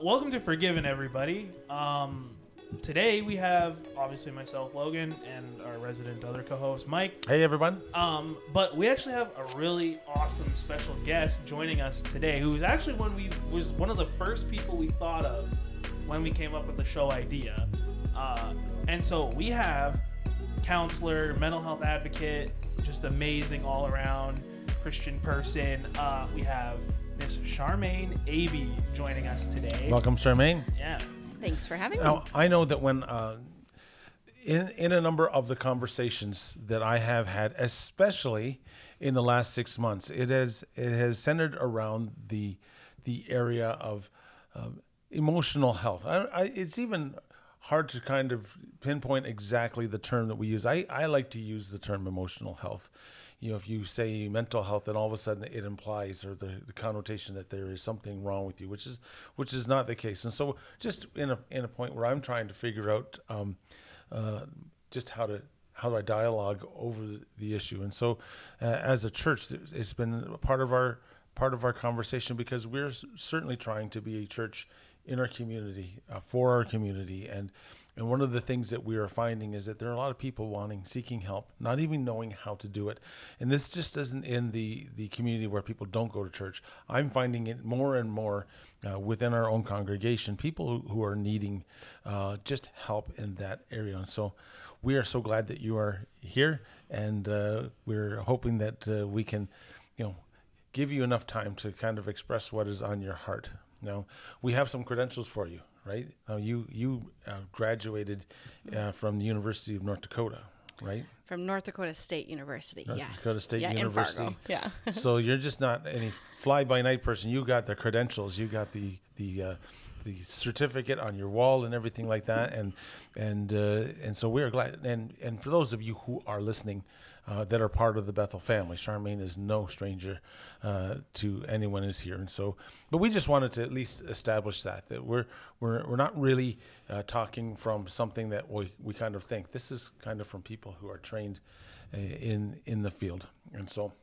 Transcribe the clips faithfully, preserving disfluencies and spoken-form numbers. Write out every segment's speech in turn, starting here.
Welcome to Forgiven, everybody. Um, today we have obviously myself, Logan, and our resident other co-host, Mike. Hey, everyone. Um, but we actually have a really awesome special guest joining us today, who was actually one we was one of the first people we thought of when we came up with the show idea. Uh, and so we have counselor, mental health advocate, just amazing all around Christian person. Uh, we have Miss Charmaine Aby joining us today. Welcome, Charmaine. Yeah. Thanks for having me. Now, I know that when uh, in in a number of the conversations that I have had, especially in the last six months, it has it has centered around the the area of uh, emotional health. I, I, it's even hard to kind of pinpoint exactly the term that we use. I, I like to use the term emotional health. You know, if you say mental health, then all of a sudden it implies or the, the connotation that there is something wrong with you, which is which is not the case. And so, just in a in a point where I'm trying to figure out um, uh, just how to how do I dialogue over the issue. And so, uh, as a church, it's been a part of our part of our conversation because we're certainly trying to be a church in our community, uh, for our community. And and one of the things that we are finding is that there are a lot of people wanting, seeking help, not even knowing how to do it. And this just isn't in the, the community where people don't go to church. I'm finding it more and more uh, within our own congregation, people who, who are needing uh, just help in that area. And so we are so glad that you are here, and uh, we're hoping that uh, we can, you know, give you enough time to kind of express what is on your heart. Now, we have some credentials for you, right? Now, you you uh, graduated uh, from the University of North Dakota, right? From North Dakota State University, North yes. Dakota State yeah, University. In Fargo. Yeah. So you're just not any fly-by-night person. You got the credentials. You got the the uh, the certificate on your wall and everything like that. And and uh, and so we're glad. And and for those of you who are listening, Uh, that are part of the Bethel family, Charmaine is no stranger uh, to anyone who's here, and so. But we just wanted to at least establish that that we're we're we're not really uh, talking from something that we, we kind of think. This is kind of from people who are trained uh, in in the field, and so.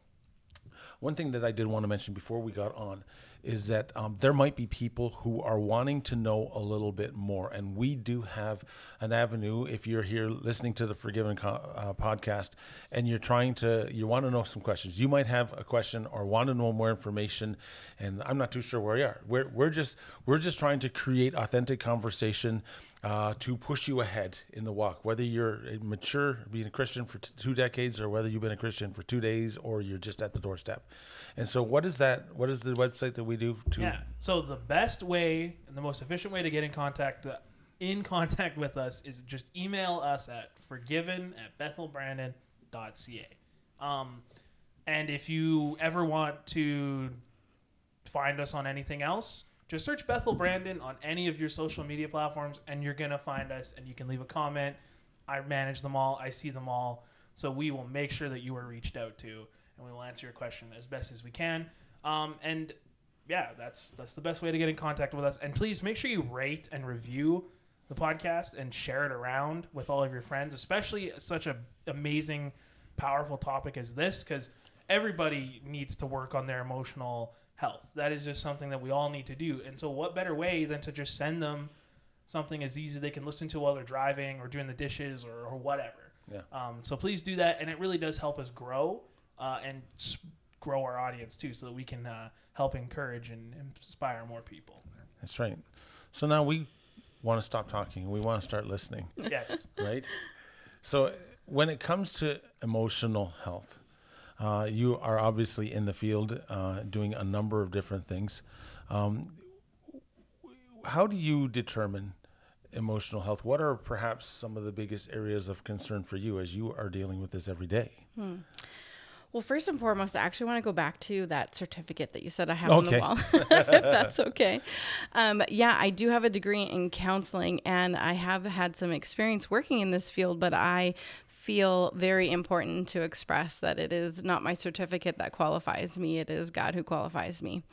One thing that I did want to mention before we got on is that um, there might be people who are wanting to know a little bit more, and we do have an avenue. If you're here listening to the Forgiven co- uh, podcast and you're trying to, you want to know some questions, you might have a question or want to know more information, and I'm not too sure where you are. We're we're just we're just trying to create authentic conversation uh, to push you ahead in the walk, whether you're mature, being a Christian for t- two decades, or whether you've been a Christian for two days, or you're just at the doorstep. And so, what is that? What is the website that we do to? Yeah. So the best way and the most efficient way to get in contact uh, in contact with us is just email us at forgiven at bethel brandon dot c a. Um, and if you ever want to find us on anything else, just search Bethel Brandon on any of your social media platforms, and you're gonna find us. And you can leave a comment. I manage them all. I see them all. So we will make sure that you are reached out to, and we will answer your question as best as we can. Um, and yeah, that's that's the best way to get in contact with us. And please make sure you rate and review the podcast and share it around with all of your friends, especially such a amazing, powerful topic as this, because everybody needs to work on their emotional health. That is just something that we all need to do. And so what better way than to just send them something as easy they can listen to while they're driving or doing the dishes or, or whatever. Yeah. Um, so please do that, and it really does help us grow uh, and grow our audience too, so that we can uh, help encourage and inspire more people. That's right. So now we want to stop talking. We want to start listening. Yes. Right? So when it comes to emotional health, uh, you are obviously in the field uh, doing a number of different things. Um, how do you determine emotional health? What are perhaps some of the biggest areas of concern for you as you are dealing with this every day? Hmm. Well, first and foremost, I actually want to go back to that certificate that you said I have okay. on the wall, if that's okay. Um, yeah, I do have a degree in counseling, and I have had some experience working in this field, but I feel very important to express that it is not my certificate that qualifies me. It is God who qualifies me.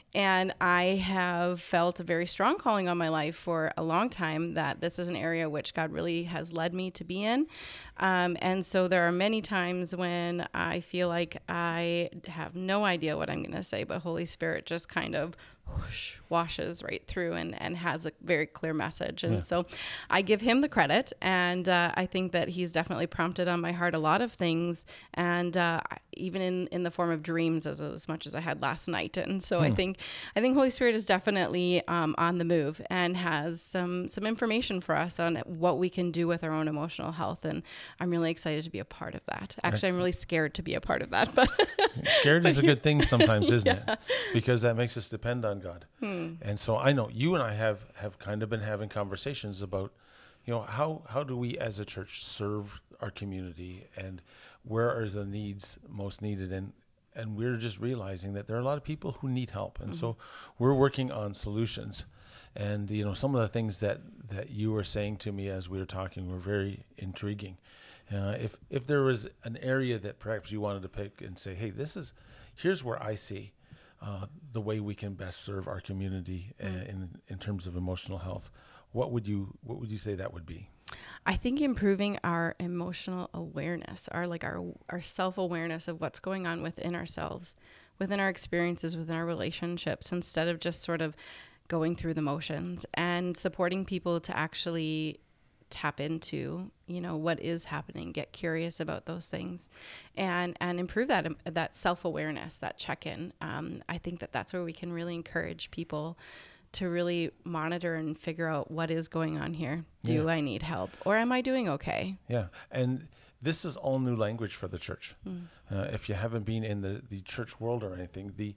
And I have felt a very strong calling on my life for a long time that this is an area which God really has led me to be in. Um, and so there are many times when I feel like I have no idea what I'm going to say, but Holy Spirit just kind of whoosh, washes right through and, and has a very clear message. And yeah. so I give him the credit. And uh, I think that he's definitely prompted on my heart a lot of things. And uh, even in, in the form of dreams as, as much as I had last night. And so hmm. I think I think Holy Spirit is definitely um, on the move and has some some information for us on what we can do with our own emotional health. And I'm really excited to be a part of that. Actually, Excellent. I'm really scared to be a part of that. But scared is a good thing sometimes, isn't yeah. it? Because that makes us depend on God. Hmm. And so I know you and I have, have kind of been having conversations about, you know, how, how do we as a church serve our community and where are the needs most needed? And, and we're just realizing that there are a lot of people who need help. And mm-hmm. so we're working on solutions. And, you know, some of the things that, that you were saying to me as we were talking were very intriguing. Uh, if, if there was an area that perhaps you wanted to pick and say, hey, this is, here's where I see Uh, the way we can best serve our community uh, in in terms of emotional health, what would you what would you say that would be? I think improving our emotional awareness, our like our our self-awareness of what's going on within ourselves, within our experiences, within our relationships, instead of just sort of going through the motions, and supporting people to actually tap into, you know, what is happening, get curious about those things, and and improve that that self-awareness, that check-in. Um, I think that that's where we can really encourage people to really monitor and figure out what is going on here. Do yeah. I need help, or am I doing okay? Yeah, and this is all new language for the church. Mm. Uh, if you haven't been in the, the church world or anything, the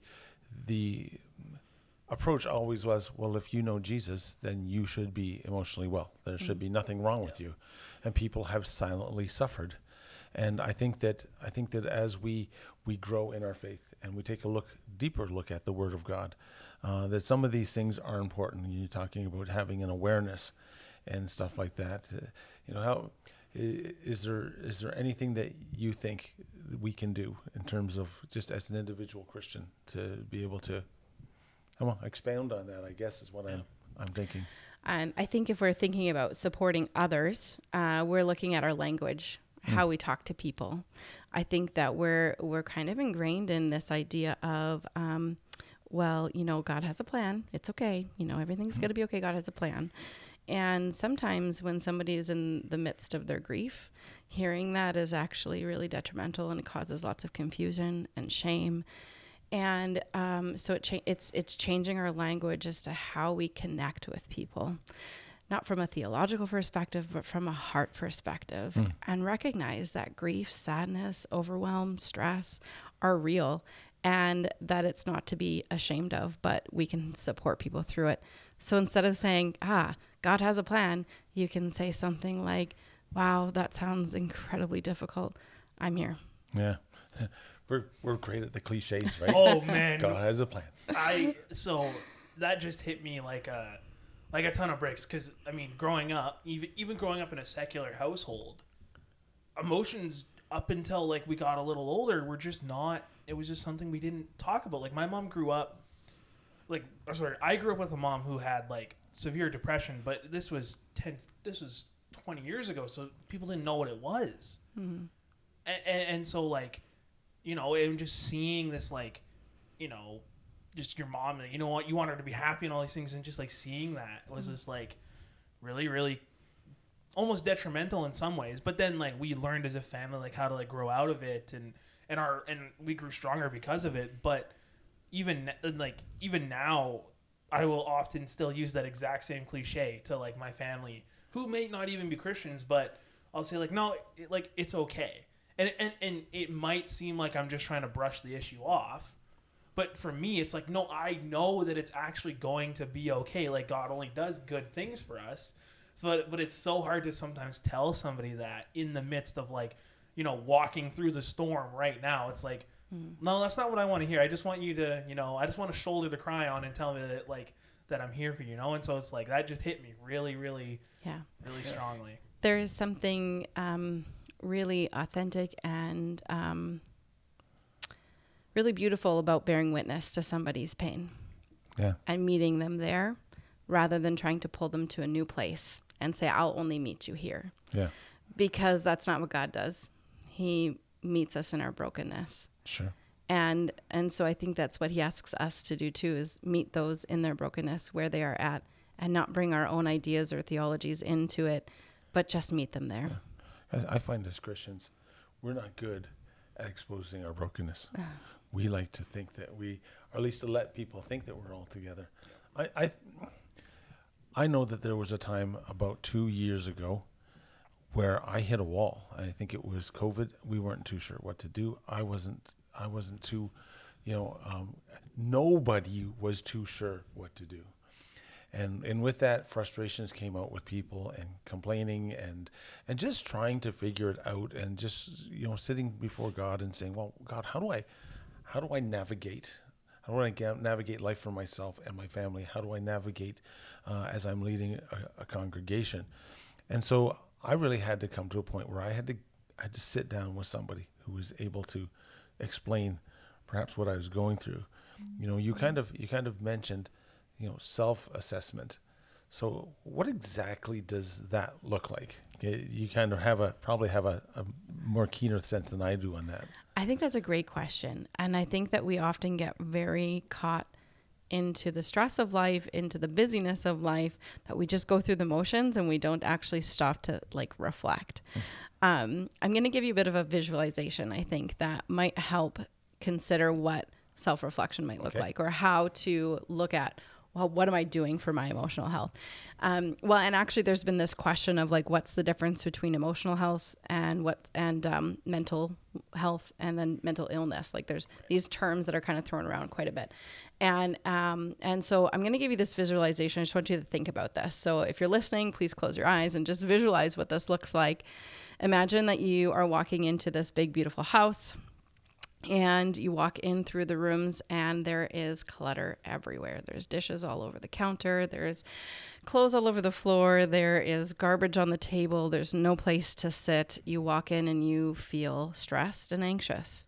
the approach always was, well, if you know Jesus, then you should be emotionally well. There should be nothing wrong with you. And people have silently suffered. And I think that I think that as we we grow in our faith and we take a look deeper look at the Word of God, uh, that some of these things are important. You're talking about having an awareness and stuff like that. Uh, you know, how is there is there anything that you think we can do in terms of just as an individual Christian to be able to Come on, expound on that, I guess, is what yeah. I'm I'm thinking. Um, I think if we're thinking about supporting others, uh, we're looking at our language, mm. how we talk to people. I think that we're we're kind of ingrained in this idea of, um, well, you know, God has a plan. It's okay. You know, everything's mm. going to be okay. God has a plan. And sometimes when somebody is in the midst of their grief, hearing that is actually really detrimental, and it causes lots of confusion and shame. And um, so it cha- it's it's changing our language as to how we connect with people, not from a theological perspective, but from a heart perspective, mm. and recognize that grief, sadness, overwhelm, stress are real, and that it's not to be ashamed of, but we can support people through it. So instead of saying, ah, God has a plan, you can say something like, wow, that sounds incredibly difficult. I'm here. Yeah. We're we're great at the cliches, right? Oh man, God has a plan. I so that just hit me like a like a ton of bricks, because I mean, growing up, even even growing up in a secular household, emotions up until like we got a little older were just not. It was just something we didn't talk about. Like my mom grew up, like sorry, I grew up with a mom who had like severe depression, but this was ten. This was twenty years ago, so people didn't know what it was, mm-hmm. and, and, and so like. You know, and just seeing this, like, you know, just your mom, you know what, you want her to be happy and all these things, and just, like, seeing that was just, like, really, really almost detrimental in some ways. But then, like, we learned as a family, like, how to, like, grow out of it, and, and our, and we grew stronger because of it. But even, like, even now, I will often still use that exact same cliche to, like, my family, who may not even be Christians, but I'll say, like, no, it, like, it's okay. And, and and it might seem like I'm just trying to brush the issue off, but for me, it's like, no, I know that it's actually going to be okay. Like, God only does good things for us. So, but it's so hard to sometimes tell somebody that in the midst of, like, you know, walking through the storm right now. It's like, mm. no, that's not what I want to hear. I just want you to, you know, I just want a shoulder to cry on and tell me that, like, that I'm here for you, you know? And so it's like, that just hit me really, really, yeah, really strongly. There is something, um, really authentic and um, really beautiful about bearing witness to somebody's pain. Yeah. and meeting them there rather than trying to pull them to a new place and say, I'll only meet you here. Yeah. Because that's not what God does. He meets us in our brokenness. Sure. And and so I think that's what he asks us to do too, is meet those in their brokenness where they are at and not bring our own ideas or theologies into it, but just meet them there. Yeah. I, I find as Christians, we're not good at exposing our brokenness. We like to think that we, or at least to let people think that we're all together. I, I, I know that there was a time about two years ago where I hit a wall. I think it was COVID. We weren't too sure what to do. I wasn't, I wasn't too, you know, um, nobody was too sure what to do. And and with that, frustrations came out with people and complaining and and just trying to figure it out and just, you know, sitting before God and saying, well, God, how do I, how do I navigate? How do I ga- navigate life for myself and my family? How do I navigate uh, as I'm leading a, a congregation? And so I really had to come to a point where I had to I had to sit down with somebody who was able to explain perhaps what I was going through. You know, you kind of you kind of mentioned, you know, self-assessment. So what exactly does that look like? You kind of have a probably have a, a more keener sense than I do on that. I think that's a great question. And I think that we often get very caught into the stress of life, into the busyness of life, that we just go through the motions and we don't actually stop to like reflect. Mm. Um, I'm going to give you a bit of a visualization, I think, that might help consider what self-reflection might look okay. like, or how to look at, well, what am I doing for my emotional health? Um, well, and actually there's been this question of like, what's the difference between emotional health and what, and um, mental health and then mental illness? Like there's these terms that are kind of thrown around quite a bit. And, um, and so I'm going to give you this visualization. I just want you to think about this. So if you're listening, please close your eyes and just visualize what this looks like. Imagine that you are walking into this big, beautiful house. And you walk in through the rooms and there is clutter everywhere. There's dishes all over the counter. There's clothes all over the floor. There is garbage on the table. There's no place to sit. You walk in and you feel stressed and anxious.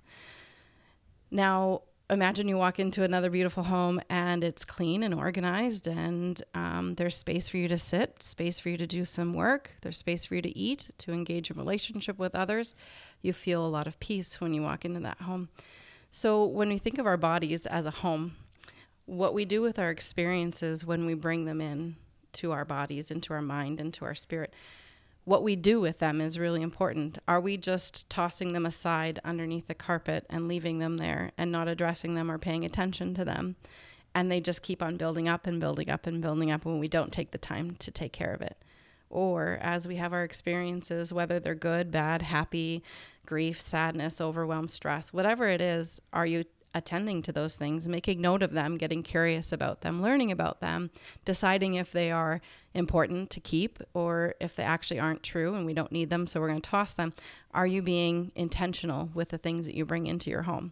Now, imagine you walk into another beautiful home and it's clean and organized and um, there's space for you to sit, space for you to do some work. There's space for you to eat, to engage in relationship with others. You feel a lot of peace when you walk into that home. So when we think of our bodies as a home, what we do with our experiences when we bring them in to our bodies, into our mind, into our spirit, what we do with them is really important. Are we just tossing them aside underneath the carpet and leaving them there and not addressing them or paying attention to them? And they just keep on building up and building up and building up when we don't take the time to take care of it. Or as we have our experiences, whether they're good, bad, happy, grief, sadness, overwhelm, stress, whatever it is, are you attending to those things, making note of them, getting curious about them, learning about them, deciding if they are important to keep or if they actually aren't true and we don't need them, so we're going to toss them? Are you being intentional with the things that you bring into your home?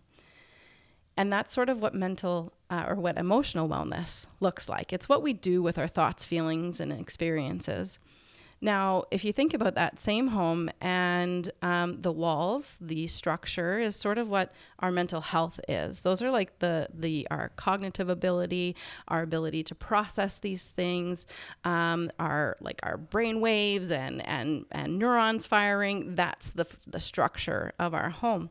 And that's sort of what mental uh, or what emotional wellness looks like. It's what we do with our thoughts, feelings, and experiences. Now, if you think about that same home and um, the walls, the structure is sort of what our mental health is. Those are like the the our cognitive ability, our ability to process these things, um, our like our brain waves and and and neurons firing. That's the the structure of our home.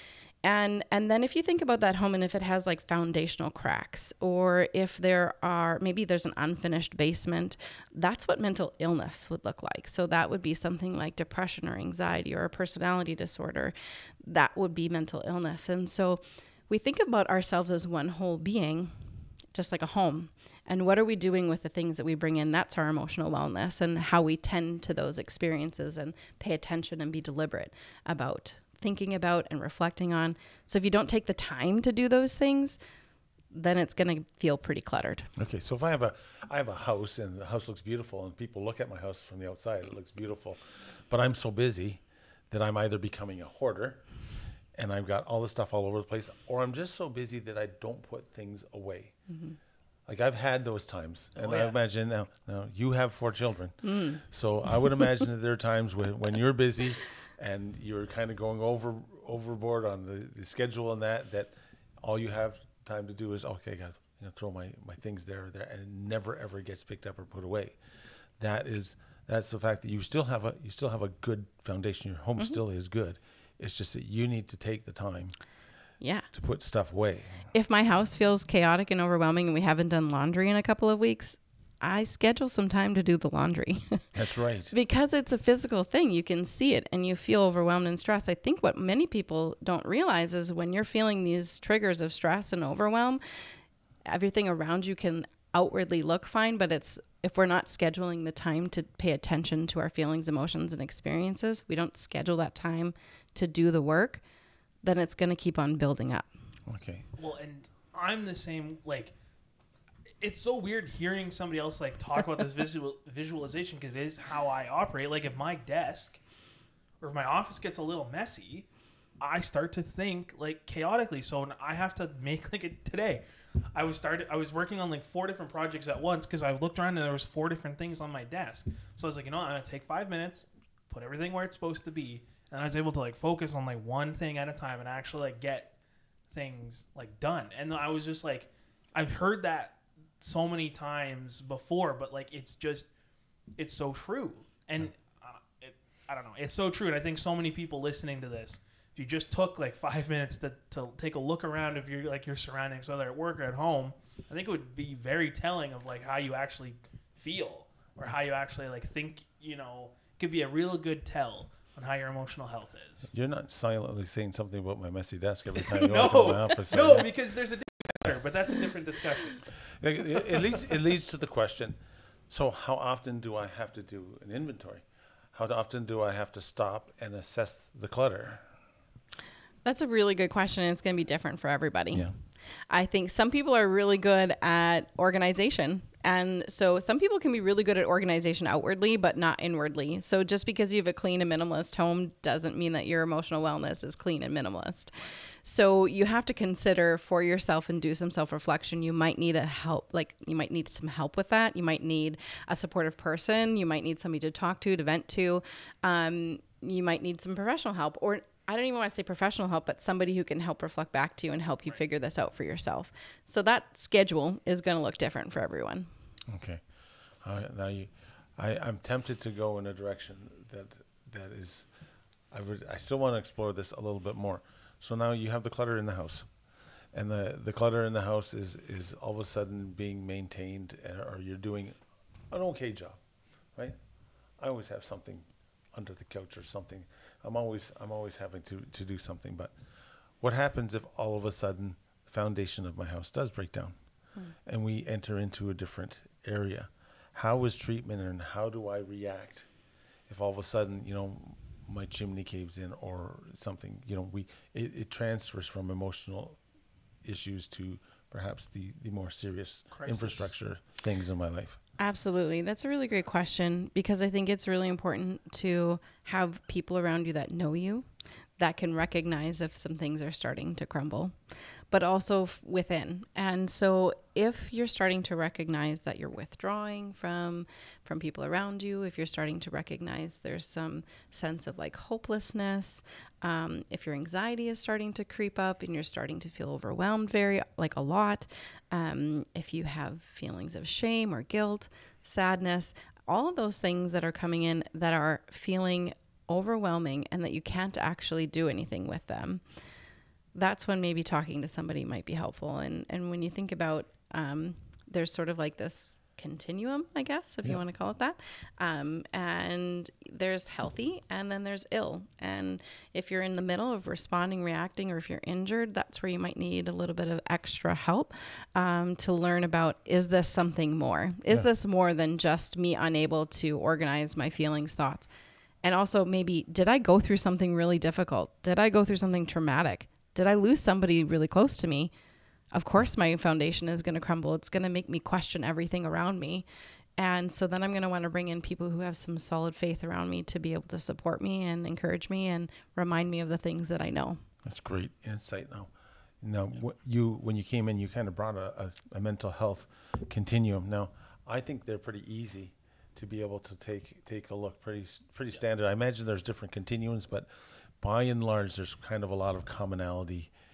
And and then if you think about that home and if it has like foundational cracks or if there are, maybe there's an unfinished basement, that's what mental illness would look like. So that would be something like depression or anxiety or a personality disorder. That would be mental illness. And so we think about ourselves as one whole being, just like a home. And what are we doing with the things that we bring in? That's our emotional wellness and how we tend to those experiences and pay attention and be deliberate about thinking about and reflecting on. So if you don't take the time to do those things, then it's going to feel pretty cluttered. Okay, so if I have a I have a house and the house looks beautiful and people look at my house from the outside, it looks beautiful, but I'm so busy that I'm either becoming a hoarder and I've got all this stuff all over the place, or I'm just so busy that I don't put things away. Mm-hmm. Like I've had those times, and oh, yeah. I imagine now, now you have four children, mm. so I would imagine that there are times when, when you're busy and you're kind of going over overboard on the, the schedule and that, that all you have time to do is, okay, guys, you know, throw my, my things there or there, and it never ever gets picked up or put away. That is that's the fact that you still have a you still have a good foundation. Your home mm-hmm. still is good. It's just that you need to take the time yeah. to put stuff away. If my house feels chaotic and overwhelming and we haven't done laundry in a couple of weeks, I schedule some time to do the laundry. That's right. Because it's a physical thing. You can see it and you feel overwhelmed and stressed. I think what many people don't realize is when you're feeling these triggers of stress and overwhelm, everything around you can outwardly look fine, but it's if we're not scheduling the time to pay attention to our feelings, emotions, and experiences, we don't schedule that time to do the work, then it's going to keep on building up. Okay. Well, and I'm the same, like, it's so weird hearing somebody else like talk about this visual visualization because it is how I operate. Like if my desk or if my office gets a little messy, I start to think like chaotically. So I have to make like it today. I was started. I was working on like four different projects at once because I looked around and there was four different things on my desk. So I was like, you know, I'm gonna take five minutes, put everything where it's supposed to be, and I was able to like focus on like one thing at a time and actually like get things like done. And I was just like, I've heard that so many times before, but like it's just it's so true. And uh, it, I don't know, it's so true. And I think so many people listening to this, if you just took like five minutes to, to take a look around of your like your surroundings, whether at work or at home, I think it would be very telling of like how you actually feel or how you actually like think. You know, it could be a real good tell on how your emotional health is. You're not silently saying something about my messy desk every time you no, walk into my office. No, no, because there's a different, but that's a different discussion. It, it leads it leads to the question, so how often do I have to do an inventory? How often do I have to stop and assess the clutter? That's a really good question, and it's going to be different for everybody. Yeah. I think some people are really good at organization. And so some people can be really good at organization outwardly, but not inwardly. So just because you have a clean and minimalist home doesn't mean that your emotional wellness is clean and minimalist. So you have to consider for yourself and do some self-reflection. You might need a help, like you might need some help with that. You might need a supportive person. You might need somebody to talk to, to vent to. Um, you might need some professional help, or I don't even want to say professional help, but somebody who can help reflect back to you and help you figure this out for yourself. So that schedule is going to look different for everyone. Okay. Uh, now you, I, I'm tempted to go in a direction that that is, I would, I still want to explore this a little bit more. So now you have the clutter in the house, and the, the clutter in the house is, is all of a sudden being maintained, or you're doing an okay job, right? I always have something under the couch or something. I'm always I'm always having to, to do something. But what happens if all of a sudden the foundation of my house does break down hmm. and we enter into a different area? How is treatment and how do I react if all of a sudden, you know, my chimney caves in or something? You know, we it, it transfers from emotional issues to perhaps the, the more serious Crisis. infrastructure things in my life. Absolutely. That's a really great question, because I think it's really important to have people around you that know you, that can recognize if some things are starting to crumble, but also f- within. And so if you're starting to recognize that you're withdrawing from from people around you, if you're starting to recognize there's some sense of like hopelessness, um, if your anxiety is starting to creep up and you're starting to feel overwhelmed very like a lot, um, if you have feelings of shame or guilt, sadness, all of those things that are coming in that are feeling overwhelming and that you can't actually do anything with them, that's when maybe talking to somebody might be helpful. And and when you think about, um, there's sort of like this continuum, I guess, if yeah. you want to call it that. Um, and there's healthy and then there's ill. And if you're in the middle of responding, reacting, or if you're injured, that's where you might need a little bit of extra help um, to learn about, is this something more? Is yeah. this more than just me unable to organize my feelings, thoughts? And also maybe, did I go through something really difficult? Did I go through something traumatic? Did I lose somebody really close to me? Of course, my foundation is going to crumble. It's going to make me question everything around me. And so then I'm going to want to bring in people who have some solid faith around me to be able to support me and encourage me and remind me of the things that I know. That's great insight. Now, now what you when you came in, you kind of brought a, a, a mental health continuum. Now, I think they're pretty easy to be able to take take a look. Pretty pretty standard. I imagine there's different continuums, but by and large, there's kind of a lot of commonality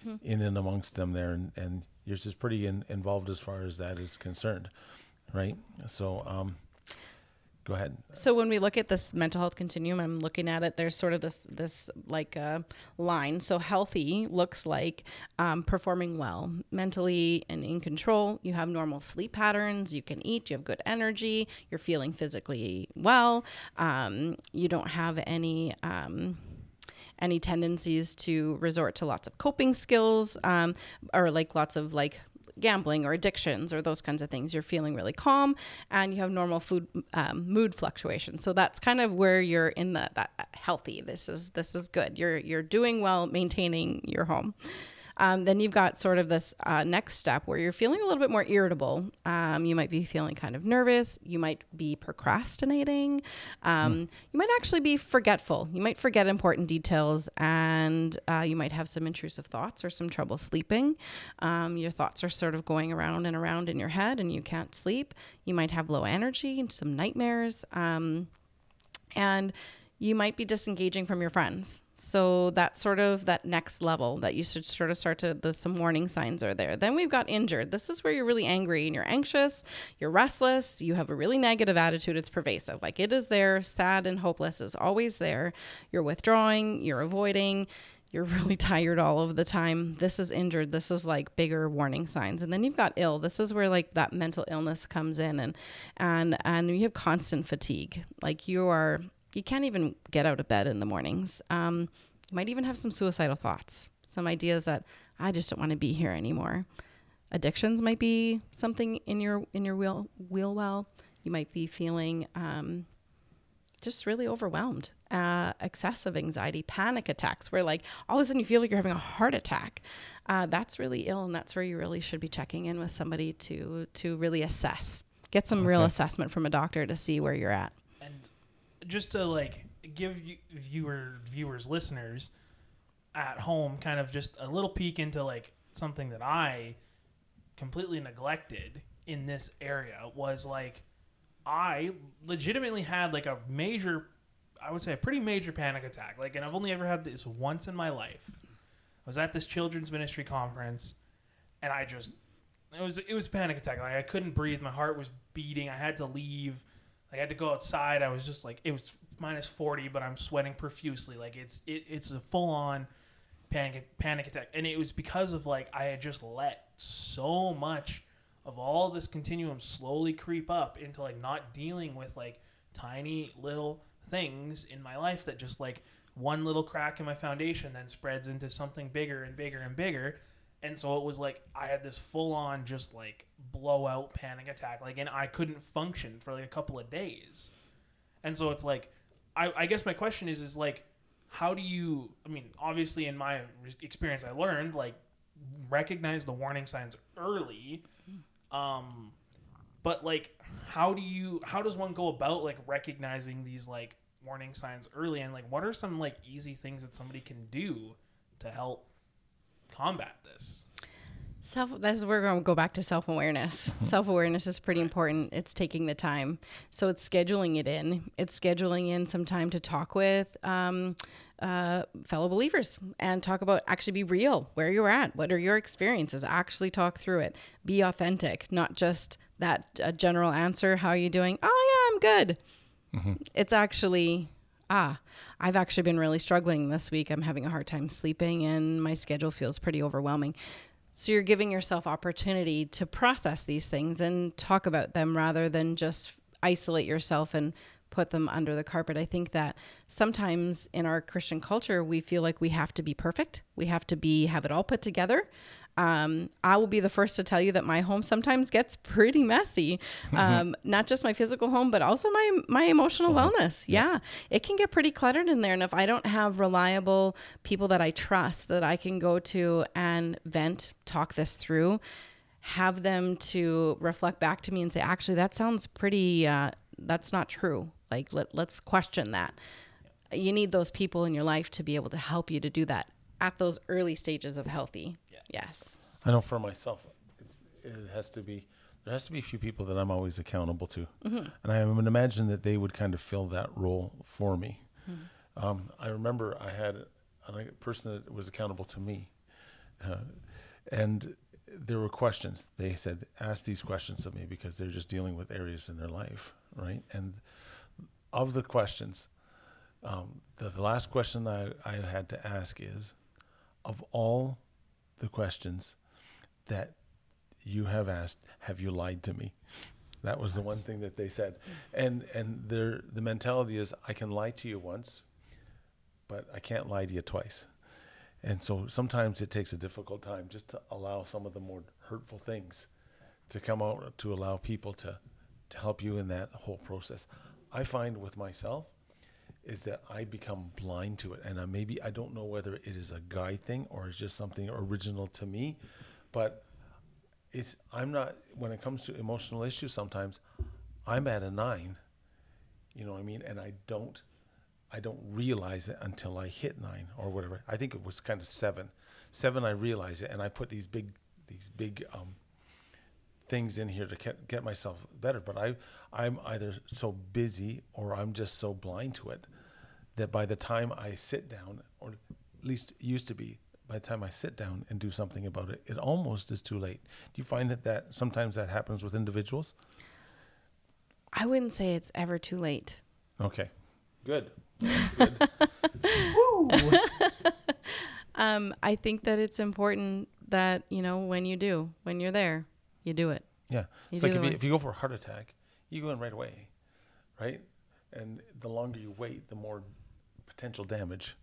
mm-hmm. in and amongst them there, and, and yours is pretty in, involved as far as that is concerned, right? So, um, go ahead. So when we look at this mental health continuum, I'm looking at it, there's sort of this, this like uh, line. So healthy looks like um, performing well, mentally and in control. You have normal sleep patterns. You can eat. You have good energy. You're feeling physically well. Um, you don't have any... Um, any tendencies to resort to lots of coping skills, um, or like lots of like gambling or addictions or those kinds of things. You're feeling really calm, and you have normal food um, mood fluctuations. So that's kind of where you're in the that healthy. This is this is good. You're you're doing well, maintaining your home. Um, then you've got sort of this uh, next step where you're feeling a little bit more irritable. Um, you might be feeling kind of nervous. You might be procrastinating. Um, mm. You might actually be forgetful. You might forget important details, and uh, you might have some intrusive thoughts or some trouble sleeping. Um, your thoughts are sort of going around and around in your head, and you can't sleep. You might have low energy and some nightmares. Um, and you might be disengaging from your friends. So that's sort of that next level that you should sort of start to, the, some warning signs are there. Then we've got injured. This is where you're really angry and you're anxious, you're restless, you have a really negative attitude. It's pervasive. Like it is there, sad and hopeless is always there. You're withdrawing, you're avoiding, you're really tired all of the time. This is injured. This is like bigger warning signs. And then you've got ill. This is where like that mental illness comes in, and, and, and you have constant fatigue. Like you are... You can't even get out of bed in the mornings. Um, you might even have some suicidal thoughts, some ideas that I just don't want to be here anymore. Addictions might be something in your in your wheel wheel well. You might be feeling um, just really overwhelmed, uh, excessive anxiety, panic attacks, where like all of a sudden you feel like you're having a heart attack. Uh, that's really ill, and that's where you really should be checking in with somebody to to really assess, get some okay. real assessment from a doctor to see where you're at. And just to like give you viewer viewers listeners at home kind of just a little peek into like something that I completely neglected in this area was like I legitimately had like a major, I would say a pretty major panic attack. Like, and I've only ever had this once in my life. I was at this children's ministry conference, and I just it was it was a panic attack. Like I couldn't breathe, my heart was beating. I had to leave. I had to go outside. I was just like, it was minus forty, but I'm sweating profusely. Like it's it, it's a full on panic panic attack, and it was because of like I had just let so much of all this continuum slowly creep up into like not dealing with like tiny little things in my life that just like one little crack in my foundation then spreads into something bigger and bigger and bigger. And so it was like I had this full on just like blowout panic attack, like, and I couldn't function for like a couple of days. And so it's like, I, I guess my question is, is like, how do you, I mean, obviously in my experience, I learned like recognize the warning signs early. Um, but like, how do you, how does one go about like recognizing these like warning signs early? And like, what are some like easy things that somebody can do to help combat this? Self, that's where we're going to go back to self-awareness. Self-awareness is pretty important. It's taking the time. So it's scheduling it in. It's scheduling in some time to talk with um, uh, fellow believers and talk about, actually be real, where you're at. What are your experiences? Actually talk through it. Be authentic, not just that uh, general answer. How are you doing? Oh, yeah, I'm good. Mm-hmm. It's actually... Ah, I've actually been really struggling this week. I'm having a hard time sleeping and my schedule feels pretty overwhelming. So you're giving yourself opportunity to process these things and talk about them rather than just isolate yourself and put them under the carpet. I think that sometimes in our Christian culture, we feel like we have to be perfect. We have to be, have it all put together. Um, I will be the first to tell you that my home sometimes gets pretty messy. Um, not just my physical home, but also my, my emotional so, wellness. Yeah. yeah. It can get pretty cluttered in there. And if I don't have reliable people that I trust that I can go to and vent, talk this through, have them to reflect back to me and say, actually, that sounds pretty, uh, that's not true. Like, let, let's question that. Yeah. You need those people in your life to be able to help you to do that at those early stages of healthy. Yes. I know for myself, it's, it has to be, there has to be a few people that I'm always accountable to. Mm-hmm. And I would imagine that they would kind of fill that role for me. Mm-hmm. Um, I remember I had a, a person that was accountable to me. uh, and there were questions. They said, ask these questions of me because they're just dealing with areas in their life, right? And of the questions, um, the, the last question I, I had to ask is, of all the questions that you have asked, have you lied to me? That was the one thing that they said. And and their the mentality is, I can lie to you once, but I can't lie to you twice. And so sometimes it takes a difficult time just to allow some of the more hurtful things to come out, to allow people to, to help you in that whole process. I find with myself is that I become blind to it. And I, maybe I don't know whether it is a guy thing or it's just something original to me, but it's, I'm not, when it comes to emotional issues, sometimes I'm at a nine, you know what I mean? And I don't, I don't realize it until I hit nine or whatever. I think it was kind of seven. Seven, I realize it, and I put these big, these big um, things in here to get, get myself better. But I, I'm either so busy or I'm just so blind to it that by the time I sit down, or at least it used to be, by the time I sit down and do something about it, it almost is too late. Do you find that, that sometimes that happens with individuals? I wouldn't say it's ever too late. Okay, good. Good. Woo! um, I think that it's important that, you know, when you do, when you're there, you do it. Yeah. You It's do like the if you, work. if you go for a heart attack, you go in right away, right? And the longer you wait, the more potential damage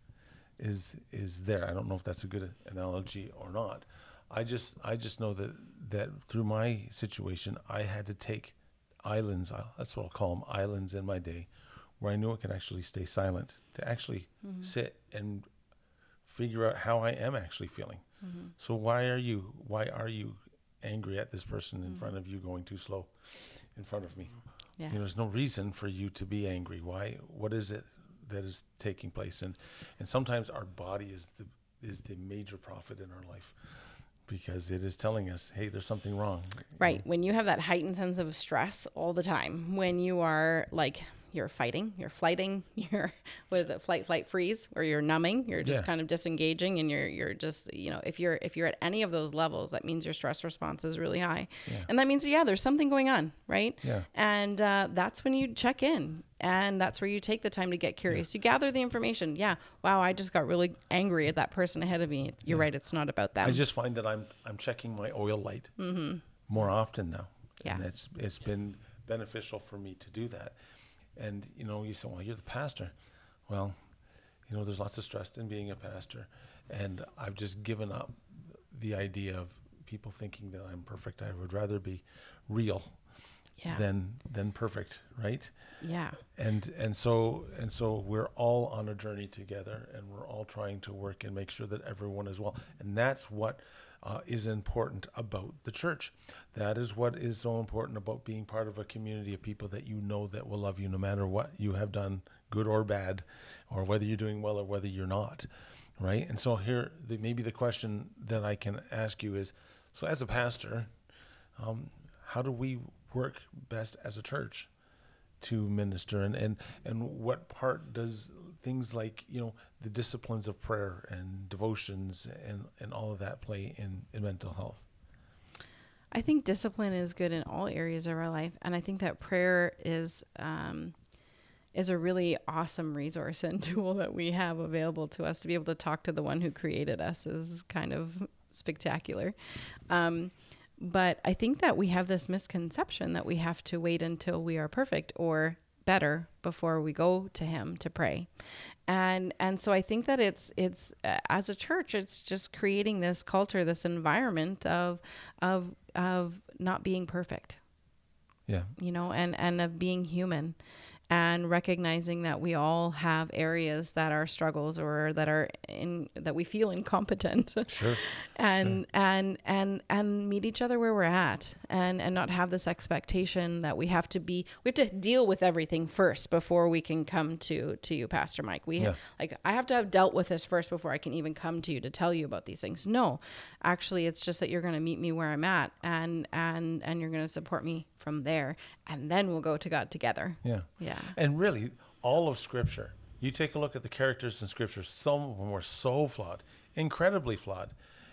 is is there. I don't know if that's a good analogy or not. I just I just know that that through my situation, I had to take islands. That's what I'll call them, islands in my day, where I knew I could actually stay silent, to actually Mm-hmm. sit and figure out how I am actually feeling. Mm-hmm. So why are you why are you angry at this person in Mm-hmm. front of you going too slow in front of me? Yeah. You know, there's no reason for you to be angry. Why? What is it that is taking place? And and sometimes our body is the is the major prophet in our life, because it is telling us, hey, there's something wrong. Right. When you have that heightened sense of stress all the time, when you are like, you're fighting, you're flighting, you're, what is it, flight, flight, freeze, or you're numbing, you're just Yeah. kind of disengaging, and you're, you're just, you know, if you're, if you're at any of those levels, that means your stress response is really high. Yeah. And that means, yeah, there's something going on, right? Yeah. And uh, that's when you check in, and that's where you take the time to get curious. You gather the information. Yeah. Wow. I just got really angry at that person ahead of me. You're right. It's not about them. I just find that I'm I'm checking my oil light more often now. Yeah. And it's it's been beneficial for me to do that. And, you know, you say, well, you're the pastor. Well, you know, there's lots of stress in being a pastor. And I've just given up the idea of people thinking that I'm perfect. I would rather be real yeah. than than perfect, right? yeah. And and so and so we're all on a journey together, and we're all trying to work and make sure that everyone is well. And that's what uh, is important about the church. That is what is so important about being part of a community of people that you know that will love you no matter what you have done, good or bad, or whether you're doing well or whether you're not, right? And so here, the, maybe the question that I can ask you is, so as a pastor, um, how do we work best as a church to minister, and, and and what part does things like, you know, the disciplines of prayer and devotions and, and all of that play in, in mental health? I think discipline is good in all areas of our life, and I think that prayer is um, is a really awesome resource and tool that we have available to us. To be able to talk to the one who created us is kind of spectacular. Um, but I think that we have this misconception that we have to wait until we are perfect or better before we go to him to pray. And and so I think that it's it's uh, as a church, it's just creating this culture, this environment of of of not being perfect, Yeah. you know, and and of being human, and recognizing that we all have areas that are struggles or that are in that we feel incompetent. Sure. and Sure. and and and meet each other where we're at, and and not have this expectation that we have to be we have to deal with everything first before we can come to to you, Pastor Mike. We Yeah. like I have to have dealt with this first before I can even come to you to tell you about these things. No, actually, it's just that you're going to meet me where I'm at, and and and you're going to support me from there, and then we'll go to God together. Yeah. Yeah. And really, all of Scripture, you take a look at the characters in Scripture, some of them were so flawed, incredibly flawed.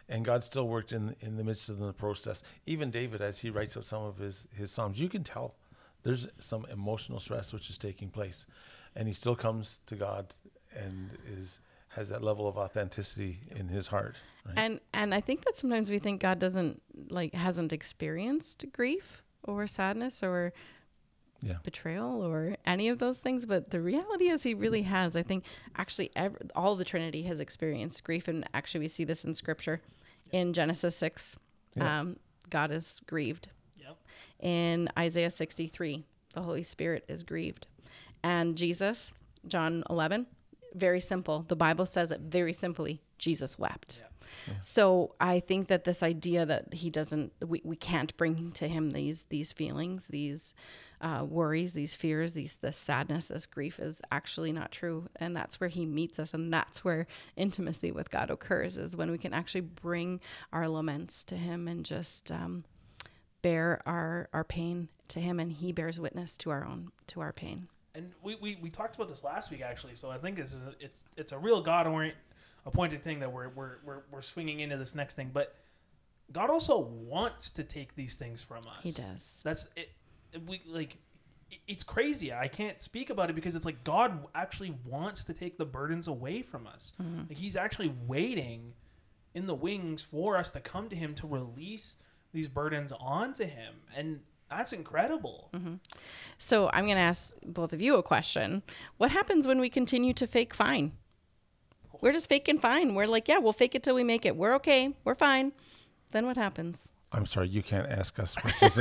and God still worked in in the midst of the process. Even David, as he writes out some of his his psalms, you can tell there's some emotional stress which is taking place, and he still comes to God and is has that level of authenticity in his heart. Right? And and I think that sometimes we think God doesn't like hasn't experienced grief or sadness or yeah. betrayal or any of those things, but the reality is he really has. I think actually every, all of the Trinity has experienced grief, and actually we see this in Scripture. In Genesis six, Yeah. um, God is grieved. Yep. In Isaiah sixty-three, the Holy Spirit is grieved. And Jesus, John eleven, very simple. The Bible says it very simply, Jesus wept. Yeah. So I think that this idea that he doesn't, we, we can't bring to him these these feelings, these uh, worries, these fears, these this sadness, this grief is actually not true. And that's where he meets us, and that's where intimacy with God occurs, is when we can actually bring our laments to him and just um, bear our our pain to him, and he bears witness to our own to our pain. And we, we, we talked about this last week, actually. So I think this is a, it's it's a real God orient appointed thing that we're, we're we're we're swinging into this next thing. But God also wants to take these things from us. He does. That's it. We like it- it's crazy. I can't speak about it because it's like God actually wants to take the burdens away from us. Mm-hmm. Like he's actually waiting in the wings for us to come to him to release these burdens onto him, and that's incredible. Mm-hmm. So I'm going to ask both of you a question. What happens when we continue to fake fine? We're just faking fine. We're like, yeah, we'll fake it till we make it. We're okay. We're fine. Then what happens? I'm sorry, you can't ask us questions.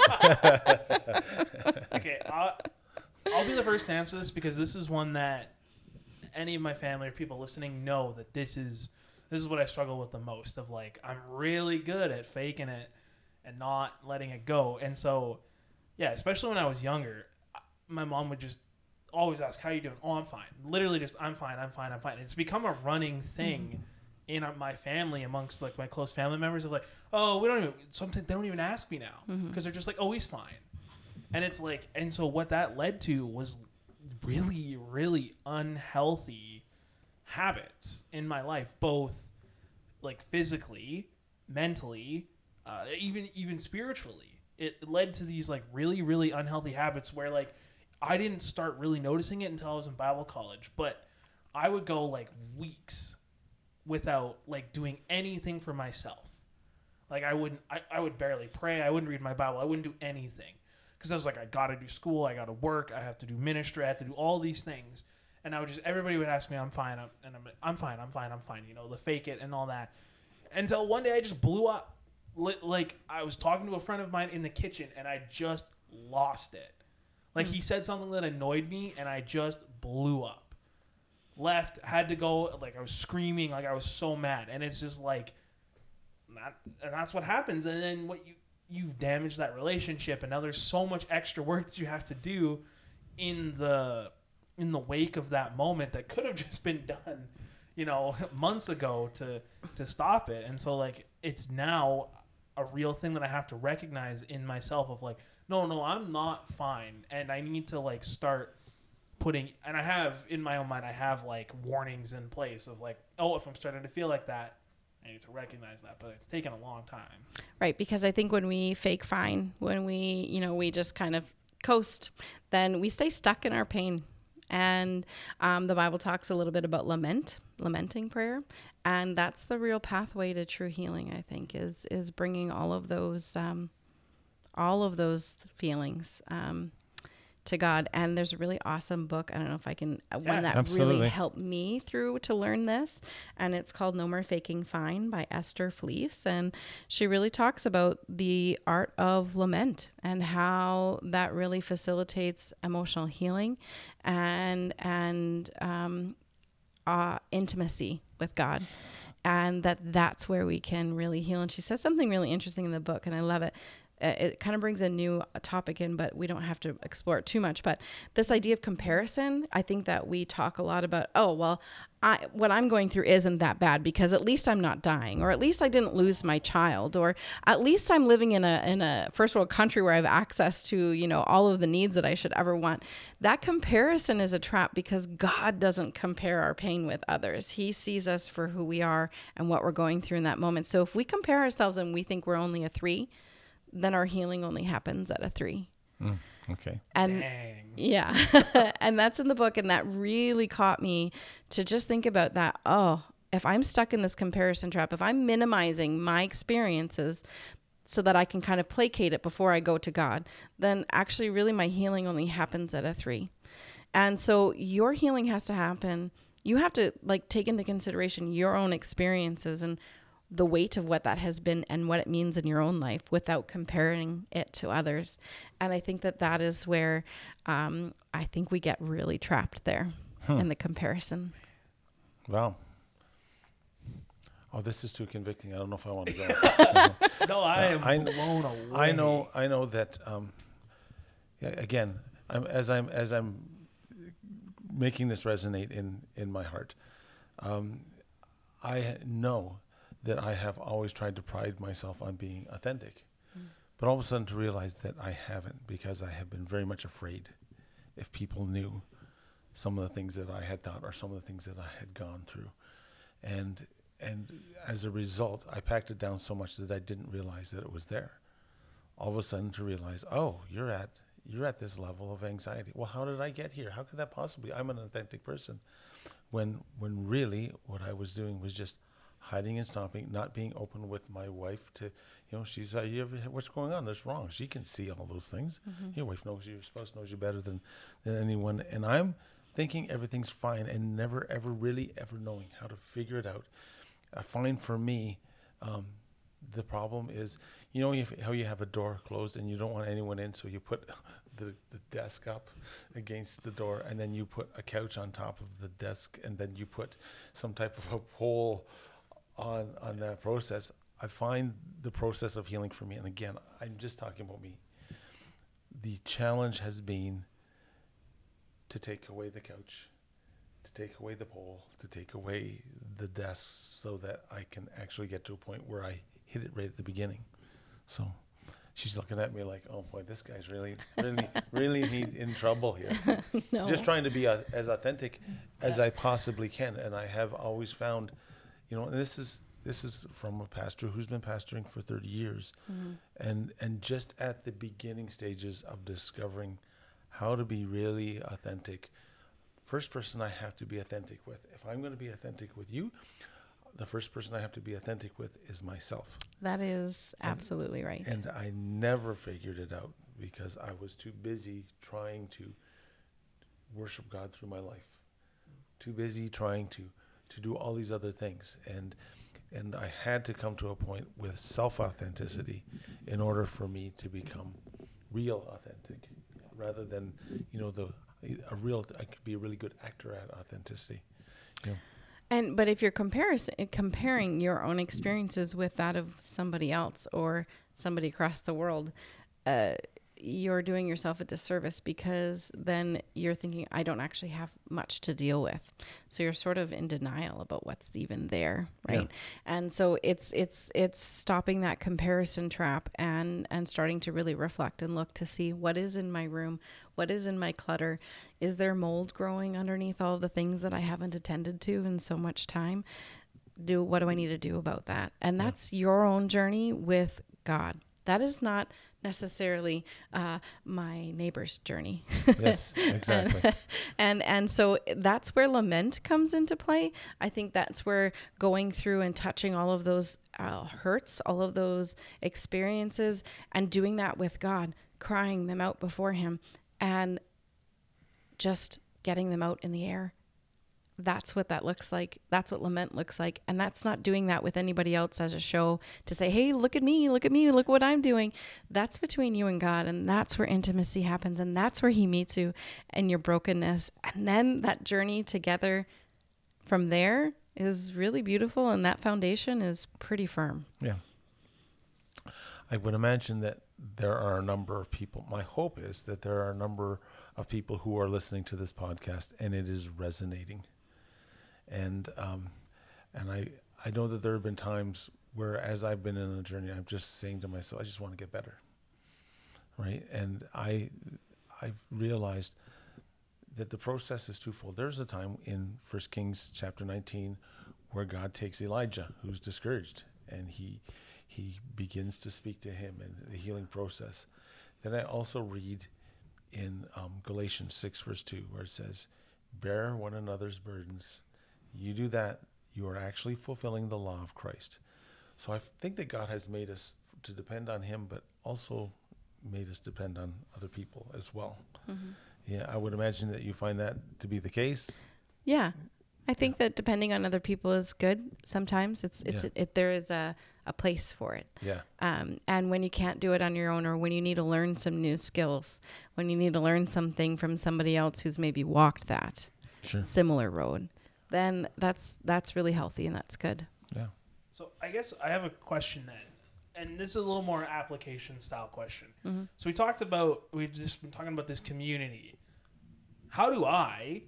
Okay, I'll, I'll be the first to answer this because this is one that any of my family or people listening know that this is this is what I struggle with the most. Of like, I'm really good at faking it and not letting it go. And so, yeah, especially when I was younger, my mom would just always ask, "How you doing?" "Oh, I'm fine." Literally, just "I'm fine, I'm fine, I'm fine." It's become a running thing. Mm-hmm. In our, my family, amongst like my close family members, of like, oh, we don't even. Sometimes they don't even ask me now because mm-hmm. they're just like, oh, he's fine. And it's like, and so what that led to was really, really unhealthy habits in my life, both like physically, mentally, uh, even even spiritually. It led to these like really, really unhealthy habits where like I didn't start really noticing it until I was in Bible college, but I would go like weeks without like doing anything for myself. Like I wouldn't, I, I would barely pray. I wouldn't read my Bible. I wouldn't do anything because I was like, I got to do school. I got to work. I have to do ministry. I have to do all these things. And I would just, everybody would ask me, I'm fine. I'm, and I'm, I'm fine. I'm fine. I'm fine. You know, the fake it and all that. Until one day I just blew up. Like I was talking to a friend of mine in the kitchen and I just lost it. Like mm-hmm. he said something that annoyed me and I just blew up. Left, had to go, like I was screaming, like I was so mad. And it's just like, not, and that's what happens. And then what you, you've damaged that relationship, and now there's so much extra work that you have to do in the in the wake of that moment that could have just been done, you know, months ago to to stop it. And so like it's now a real thing that I have to recognize in myself of like, no, no, I'm not fine. And I need to like start putting, and I have in my own mind, I have like warnings in place of like, oh, if I'm starting to feel like that, I need to recognize that, but it's taken a long time. Right. Because I think when we fake fine, when we, you know, we just kind of coast, then we stay stuck in our pain. And um, the Bible talks a little bit about lament, lamenting prayer. And that's the real pathway to true healing, I think, is, is bringing all of those, um, all of those feelings, um, to God. And there's a really awesome book. I don't know if I can, uh, yeah, one that absolutely. really helped me through to learn this. And it's called No More Faking Fine by Esther Fleece. And she really talks about the art of lament and how that really facilitates emotional healing and, and, um, uh, intimacy with God. And that that's where we can really heal. And she says something really interesting in the book, and I love it. uh, it kind of brings a new topic in, but we don't have to explore it too much. But this idea of comparison, I think that we talk a lot about, oh, well, I, what I'm going through isn't that bad because at least I'm not dying, or at least I didn't lose my child, or at least I'm living in a in a first world country where I have access to, you know, all of the needs that I should ever want. That comparison is a trap because God doesn't compare our pain with others. He sees us for who we are and what we're going through in that moment. So if we compare ourselves and we think we're only a three, then our healing only happens at a three. Mm, okay. And Dang. yeah, and that's in the book. And that really caught me to just think about that. Oh, if I'm stuck in this comparison trap, if I'm minimizing my experiences so that I can kind of placate it before I go to God, then actually really my healing only happens at a three. And so your healing has to happen. You have to like take into consideration your own experiences and the weight of what that has been and what it means in your own life without comparing it to others. And I think that that is where um, I think we get really trapped there huh. in the comparison. Wow. Oh, this is too convicting. I don't know if I want to go. No, I uh, am I, blown away. I know, I know that, um, yeah, again, I'm, as I'm, as I'm making this resonate in, in my heart, um, I know that I have always tried to pride myself on being authentic. Mm. But all of a sudden to realize that I haven't, because I have been very much afraid if people knew some of the things that I had thought or some of the things that I had gone through. And and as a result, I packed it down so much that I didn't realize that it was there. All of a sudden to realize, oh, you're at you're at this level of anxiety. Well, how did I get here? How could that possibly? I'm an authentic person. When when really what I was doing was just hiding and stopping, not being open with my wife to, you know, she's, uh, you ever, what's going on? That's wrong. She can see all those things. Mm-hmm. Your wife knows you, your spouse knows you better than, than anyone. And I'm thinking everything's fine and never, ever really ever knowing how to figure it out. I find for me, um, the problem is, you know, if, how you have a door closed and you don't want anyone in, so you put the, the desk up against the door, and then you put a couch on top of the desk, and then you put some type of a pole on on that process. I find the process of healing for me, and again, I'm just talking about me, the challenge has been to take away the couch, to take away the pole, to take away the desk, so that I can actually get to a point where I hit it right at the beginning. So she's looking at me like, oh boy, this guy's really, really, really need, in trouble here. No. Just trying to be a, as authentic as I possibly can. And I have always found, you know, and this is this is from a pastor who's been pastoring for thirty years, mm-hmm. and and just at the beginning stages of discovering how to be really authentic. First person I have to be authentic with. If I'm going to be authentic with you, the first person I have to be authentic with is myself. That is and, absolutely right. And I never figured it out because I was too busy trying to worship God through my life, too busy trying to to do all these other things. And and I had to come to a point with self-authenticity in order for me to become real authentic, rather than, you know, the a real, I could be a really good actor at authenticity. You know. And but if you're comparison, comparing your own experiences with that of somebody else or somebody across the world, uh, you're doing yourself a disservice, because then you're thinking, I don't actually have much to deal with. So you're sort of in denial about what's even there, right? Yeah. And so it's it's it's stopping that comparison trap and and starting to really reflect and look to see what is in my room, what is in my clutter. Is there mold growing underneath all of the things that I haven't attended to in so much time? Do what do I need to do about that? And that's yeah. your own journey with God. That is not necessarily uh, my neighbor's journey. Yes, exactly. and, and and so that's where lament comes into play. I think that's where going through and touching all of those uh, hurts, all of those experiences, and doing that with God, crying them out before Him, and just getting them out in the air. That's what that looks like. That's what lament looks like. And that's not doing that with anybody else as a show to say, hey, look at me, look at me, look what I'm doing. That's between you and God. And that's where intimacy happens. And that's where He meets you in your brokenness. And then that journey together from there is really beautiful. And that foundation is pretty firm. Yeah. I would imagine that there are a number of people. My hope is that there are a number of people who are listening to this podcast and it is resonating. And um, and I I know that there have been times where, as I've been in a journey, I'm just saying to myself, I just want to get better, right? And I I've realized that the process is twofold. There's a time in First Kings chapter nineteen where God takes Elijah, who's discouraged, and he he begins to speak to him in the healing process. Then I also read in um, Galatians six verse two, where it says, bear one another's burdens. You do that, you are actually fulfilling the law of Christ. So I think that God has made us to depend on him, but also made us depend on other people as well. Mm-hmm. Yeah, I would imagine that you find that to be the case. Yeah. I think yeah. that depending on other people is good. Sometimes it's, it's, yeah. it, it, there is a, a place for it. Yeah. Um, and when you can't do it on your own, or when you need to learn some new skills, when you need to learn something from somebody else who's maybe walked that sure. similar road, then that's, that's really healthy and that's good. Yeah. So I guess I have a question then, and this is a little more application style question. Mm-hmm. So we talked about, we've just been talking about this community. How do I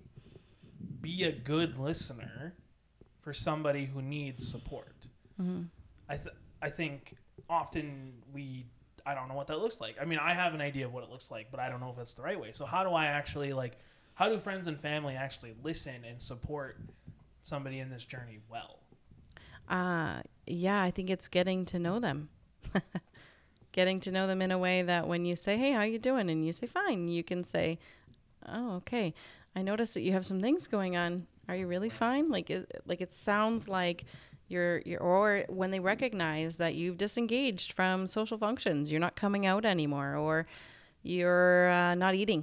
be a good listener for somebody who needs support? Mm-hmm. I th- I think often we, I don't know what that looks like. I mean, I have an idea of what it looks like, but I don't know if it's the right way. So how do I actually like, how do friends and family actually listen and support somebody in this journey well? Uh, yeah, I think it's getting to know them. Getting to know them in a way that when you say, hey, how you doing? And you say, fine, you can say, oh, okay. I noticed that you have some things going on. Are you really fine? Like, it, like it sounds like you're, you're, or when they recognize that you've disengaged from social functions, you're not coming out anymore, or you're uh, not eating.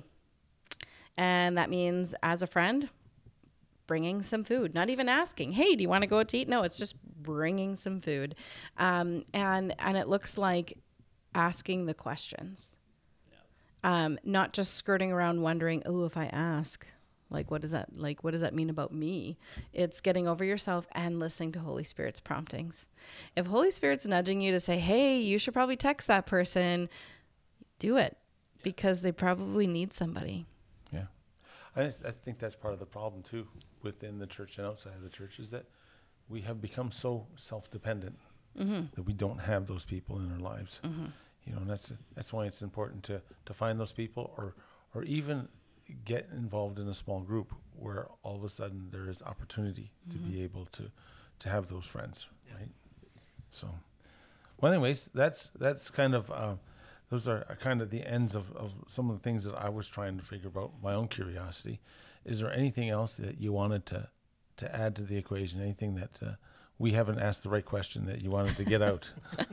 And that means, as a friend, bringing some food, not even asking, hey, do you want to go out to eat? No, it's just bringing some food. Um, and, and it looks like asking the questions, yeah. um, not just skirting around wondering, oh, if I ask, like, what does that, like, what does that mean about me? It's getting over yourself and listening to Holy Spirit's promptings. If Holy Spirit's nudging you to say, hey, you should probably text that person, do it, yeah. because they probably need somebody. Yeah. I, just, I think that's part of the problem too, within the church and outside of the church, is that we have become so self-dependent mm-hmm. that we don't have those people in our lives. Mm-hmm. You know, and that's that's why it's important to, to find those people, or or even get involved in a small group where all of a sudden there is opportunity mm-hmm. to be able to to have those friends, yeah. right? So, well, anyways, that's that's kind of uh, those are kind of the ends of, of some of the things that I was trying to figure out, my own curiosity. Is there anything else that you wanted to to add to the equation? Anything that uh, we haven't asked the right question that you wanted to get out?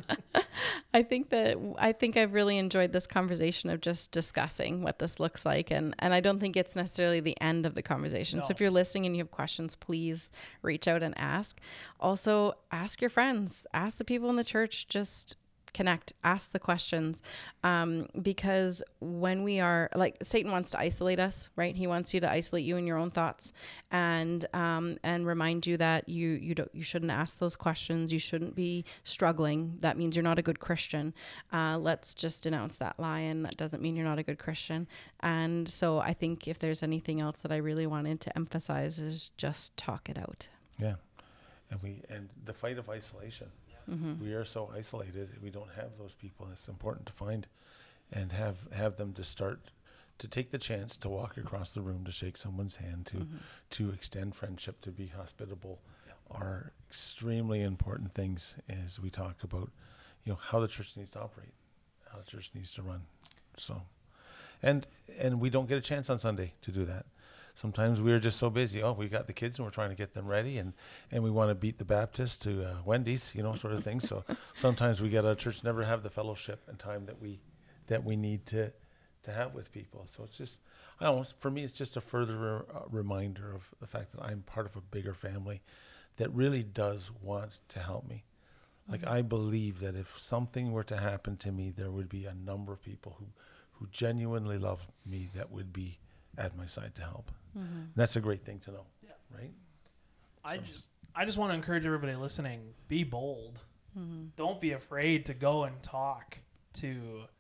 I think that I think I've really enjoyed this conversation of just discussing what this looks like. And, and I don't think it's necessarily the end of the conversation. No. So if you're listening and you have questions, please reach out and ask. Also, ask your friends, ask the people in the church, just connect, ask the questions. Um, because when we are, like, Satan wants to isolate us, right? He wants you to isolate you in your own thoughts, and um, and remind you that you you don't you shouldn't ask those questions. You shouldn't be struggling. That means you're not a good Christian. Uh, let's just denounce that lie, and that doesn't mean you're not a good Christian. And so I think if there's anything else that I really wanted to emphasize is just talk it out. Yeah, and we and the fight of isolation. Mm-hmm. We are so isolated. We don't have those people. It's important to find and have have them to start to take the chance to walk across the room, to shake someone's hand, to mm-hmm. to extend friendship, to be hospitable, yeah. are extremely important things as we talk about, you know, how the church needs to operate, how the church needs to run. So, and and we don't get a chance on Sunday to do that. Sometimes we're just so busy. Oh, we got the kids and we're trying to get them ready, and, and we want to beat the Baptist to uh, Wendy's, you know, sort of thing. So sometimes we get a church never have the fellowship and time that we that we need to to have with people. So it's just, I don't know, for me, it's just a further uh, reminder of the fact that I'm part of a bigger family that really does want to help me. Like, mm-hmm. I believe that if something were to happen to me, there would be a number of people who, who genuinely love me that would be at my side to help. Mm-hmm. That's a great thing to know, yeah. right? I so. just I just want to encourage everybody listening, be bold. Mm-hmm. Don't be afraid to go and talk to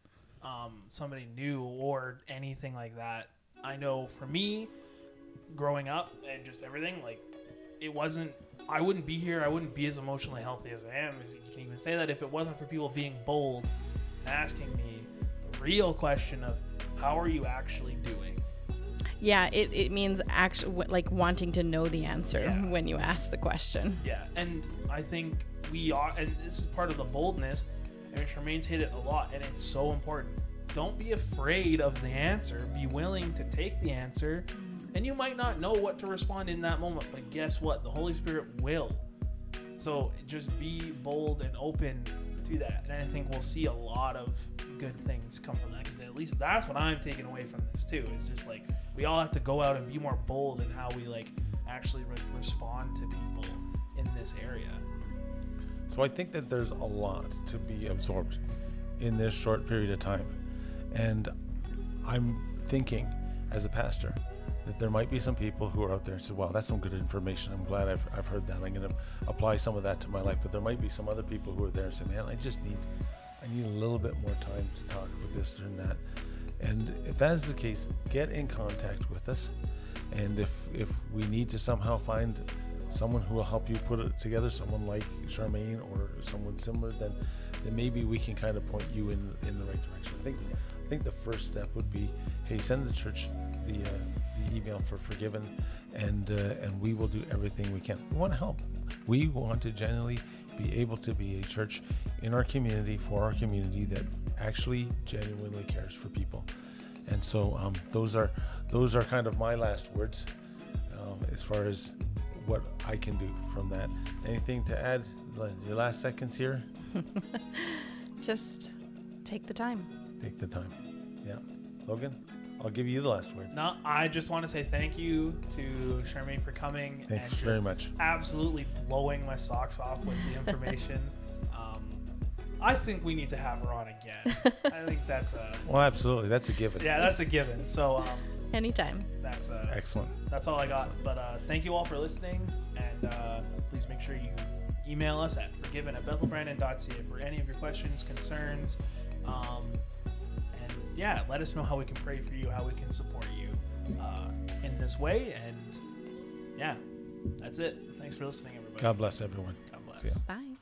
um, somebody new or anything like that. I know for me, growing up and just everything, like, it wasn't, I wouldn't be here. I wouldn't be as emotionally healthy as I am. If you can even say that, if it wasn't for people being bold and asking me the real question of, how are you actually doing? Yeah, it, it means actually like wanting to know the answer Yeah. when you ask the question. Yeah, and I think we are, and this is part of the boldness, and Charmaine's hit it a lot, and it's so important. Don't be afraid of the answer. Be willing to take the answer, and you might not know what to respond in that moment, but guess what? The Holy Spirit will. So just be bold and open to that, and I think we'll see a lot of good things come from that, because at least that's what I'm taking away from this too. Is just like, we all have to go out and be more bold in how we like actually re- respond to people in this area. So I think that there's a lot to be absorbed in this short period of time. And I'm thinking as a pastor that there might be some people who are out there and say, wow, that's some good information. I'm glad I've, I've heard that. I'm going to apply some of that to my life. But there might be some other people who are there and say, man, I just need, I need a little bit more time to talk with this and that. And if that is the case, get in contact with us. And if, if we need to somehow find someone who will help you put it together, someone like Charmaine or someone similar, then, then maybe we can kind of point you in, in the right direction. I think I think the first step would be, hey, send the church the uh, the email for Forgiven, and uh, and we will do everything we can. We want to help. We want to genuinely be able to be a church in our community, for our community, that actually genuinely cares for people. And so um, those are those are kind of my last words um, as far as what I can do from that. Anything to add? Your last seconds here? Just take the time. Take the time. Yeah. Logan, I'll give you the last word. No, I just want to say thank you to Charmaine for coming. Thanks and very just much. Absolutely blowing my socks off with the information. um, I think we need to have her on again. I think that's a Well, absolutely. That's a given. yeah, that's a given. So um, Anytime. that's a, Excellent. that's all I got. But uh, thank you all for listening, and uh, please make sure you email us at forgiven at bethel brandon dot c a for any of your questions, concerns, um, and yeah, let us know how we can pray for you, how we can support you uh, in this way. And yeah, that's it. Thanks for listening, everybody. God bless everyone. God bless. See ya. Bye.